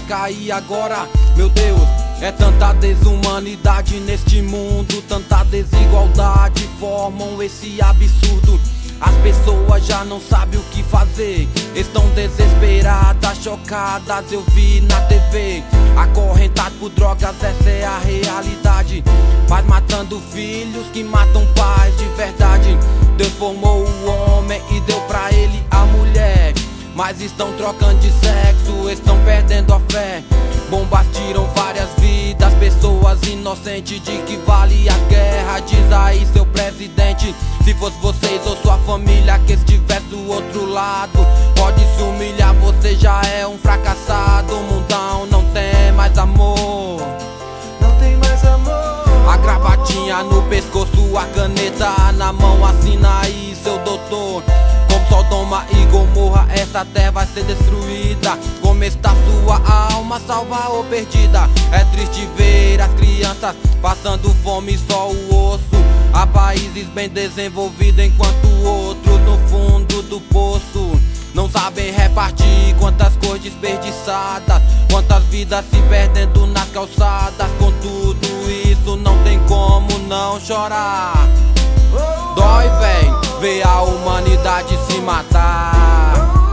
cair agora. Meu Deus, é tanta desumanidade neste mundo, tanta desigualdade formam esse absurdo. As pessoas já não sabem o que fazer, estão desesperadas, chocadas, eu vi na TV. Acorrentado por drogas, essa é a realidade. Pais matando filhos que matam pais de verdade. Deus formou o homem e deu pra ele a mulher, mas estão trocando de sexo, estão perdendo a fé. Bombas tiram várias vidas, pessoas inocentes. De que vale a guerra? Diz aí, seu presidente. Se fosse vocês ou sua família que estivesse do outro lado, pode se humilhar, você já é um fracassado. O mundão não tem mais amor, não tem mais amor. A gravatinha no pescoço, a caneta na mão, assina aí, seu doutor. Como Sodoma e Gomorra, essa terra vai ser destruída. Como está sua alma, salva ou perdida? É triste ver as crianças passando fome, só o osso. Há países bem desenvolvidos, enquanto outros no fundo do poço. Não sabem repartir quantas cores desperdiçadas, quantas vidas se perdendo nas calçadas. Com tudo isso não tem como não chorar. Dói, véi, ver a humanidade se matar.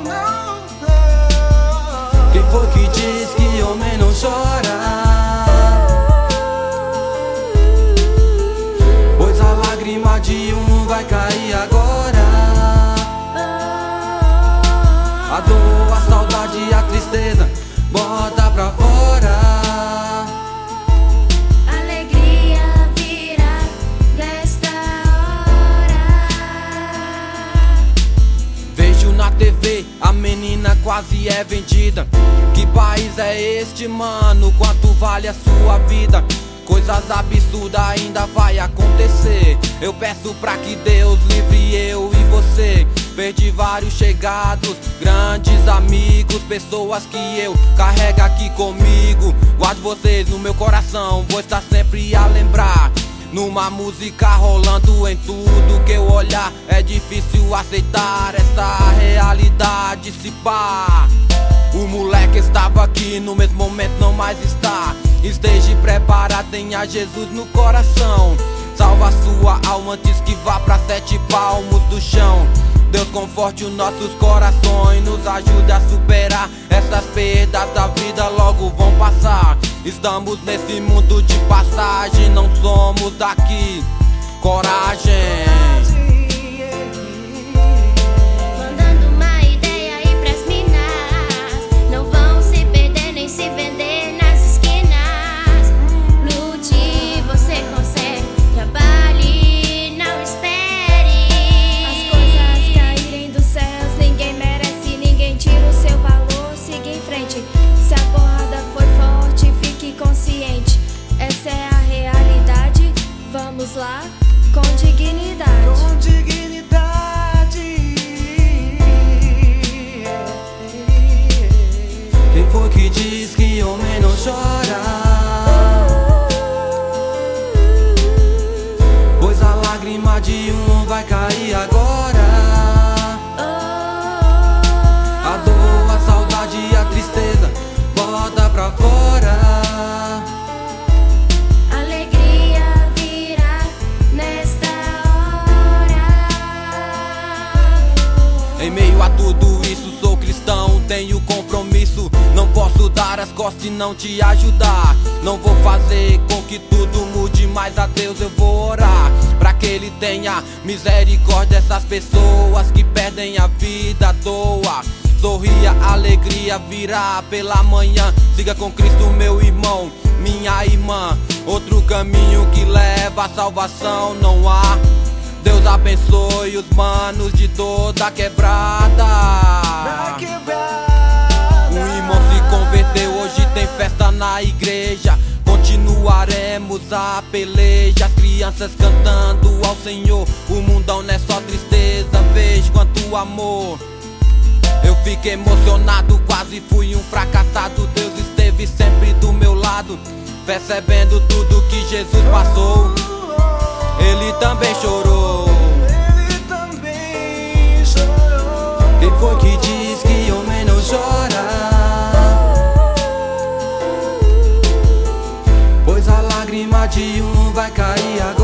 Quem foi que diz que homem não chora? Pois a lágrima de um vai cair agora. A dor, a saudade e a tristeza, bota pra fora. Alegria virá nesta hora. Vejo na TV, a menina quase é vendida. Que país é este, mano? Quanto vale a sua vida? Coisas absurdas ainda vai acontecer. Eu peço pra que Deus livre eu e você. Perdi vários chegados, grandes amigos, pessoas que eu carrego aqui comigo. Guardo vocês no meu coração, vou estar sempre a lembrar. Numa música rolando em tudo que eu olhar, é difícil aceitar essa realidade. Se pá, o moleque estava aqui, no mesmo momento não mais está. Esteja preparado, tenha Jesus no coração. Salva sua alma antes que vá pra 7 palmos do chão. Deus conforte os nossos corações, nos ajude a superar essas perdas da vida, logo vão passar. Estamos nesse mundo de passagem, não somos daqui. Coragem. Mandando uma ideia aí pras minas, não vão se perder nem se vender nas esquinas. Lute, você consegue, trabalhe, não espere as coisas caírem dos céus. Ninguém merece, ninguém tira o seu valor. Siga em frente, se a porrada for forte, fique consciente. Essa é a realidade, vamos lá, com dignidade. Com dignidade. Quem foi que diz que homem não chora? Pois a lágrima de um vai cair agora. A dor, a saudade e a tristeza, bota pra fora. Alegria virá nesta hora. Em meio a tudo isso sou cristão, tenho compromisso. Não posso dar as costas e não te ajudar. Não vou fazer com que tudo mude, mas a Deus eu vou orar, pra que Ele tenha misericórdia dessas pessoas que perdem a vida à toa. Sorria, alegria virá pela manhã. Siga com Cristo, meu irmão, minha irmã. Outro caminho que leva à salvação não há. Deus abençoe os manos de toda a quebrada. Um irmão se converteu, hoje tem festa na igreja. Continuaremos a peleja, as crianças cantando ao Senhor. O mundão não é só tristeza, vejo quanto amor. Eu fiquei emocionado, quase fui um fracassado. Deus esteve sempre do meu lado, percebendo tudo que Jesus passou. Ele também chorou. Ele também chorou. Quem foi que diz que homem não chora? 21 vai cair agora.